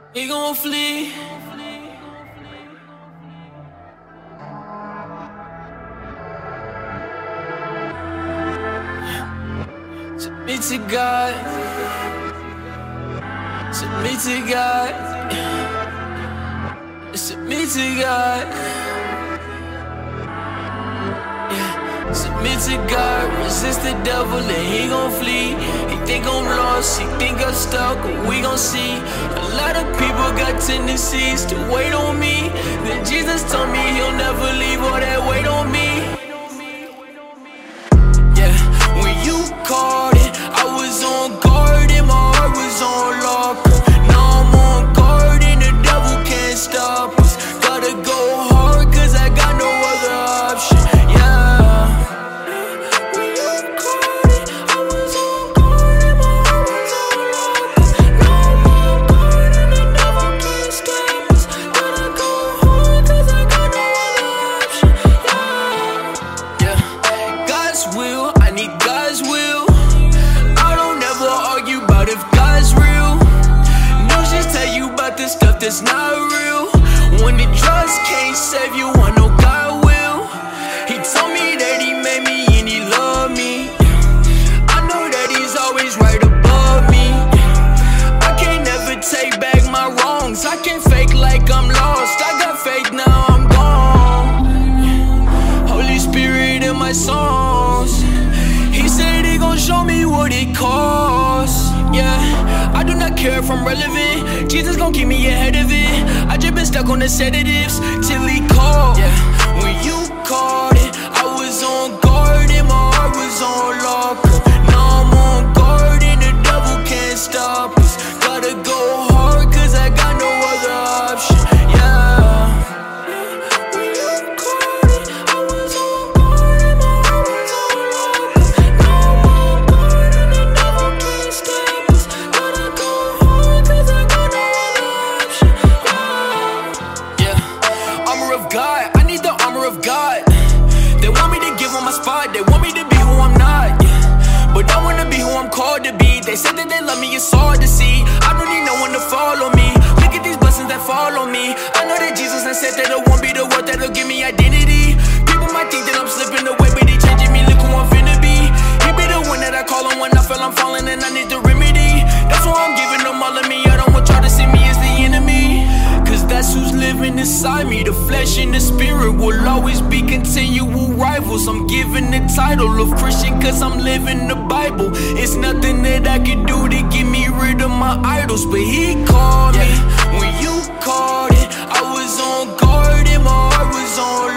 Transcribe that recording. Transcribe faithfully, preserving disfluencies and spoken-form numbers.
He gon' flee. Submit to God. Submit to God. Submit to God. Yeah. Submit to God. Resist the devil and he gon' flee. He think I'm lost, he think I'm stuck, but we gon' see. A lot of people got tendencies to wait on me. Then Jesus told me he'll never leave all that weight on me. Yeah, when you called it, I was on guard and my heart was on lock. Now I'm on guard and the devil can't stop us. Gotta go hard cause I got no other option. Yeah. When you called it, I was on guard and my heart was on lock. Now I'm on guard and the devil can't stop us. Gotta go hard cause I got no other option. Yeah. Yeah. God's will, I need God's will. I don't ever argue about if God's real. No, just tell you about the stuff that's not real. When the drugs can't save you, I know God will. He told me that he made me and he loved me. I know that he's always right above me. I can't never take back my wrongs. I can't fake like I'm lost. I got faith, now I'm gone. Holy Spirit in my songs. He said he gon' show me what it costs. Yeah, I do not care if I'm relevant. Jesus gon' keep me ahead of it. I just been stuck on the sedatives till he called. Yeah, when you called it, I was on guard and my heart was on lock. Now I'm on guard and the devil can't stop us. Gotta go hard cause I got no other option. Yeah. When you called it, I was on guard and my heart was on lock. Now I'm on guard and the devil can't stop us. Gotta go hard cause I got no other option. Yeah. Yeah. Armor of God, I need the armor of God. They want me to give on my spot, they want me to be who I'm not. Yeah. But I wanna be who I'm called to be. They said that they love me, it's hard to see. I don't need no one to follow me. Look at these blessings that fall on me. I know that Jesus has said that it won't be the world that'll give me identity. People might think that I'm slipping away, but he changing me, look who I'm finna be. He be the one that I call on when I feel I'm falling and I need the remedy. That's why I'm giving them all of me. I don't want y'all to see me as the enemy, cause that's who's living inside me. The flesh and the spirit will always be continual rivals. I'm giving the title of Christian cause I'm living the Bible. It's nothing that I can do to get me rid of my idols, but he called me. When you called it, I was on guard and my heart was on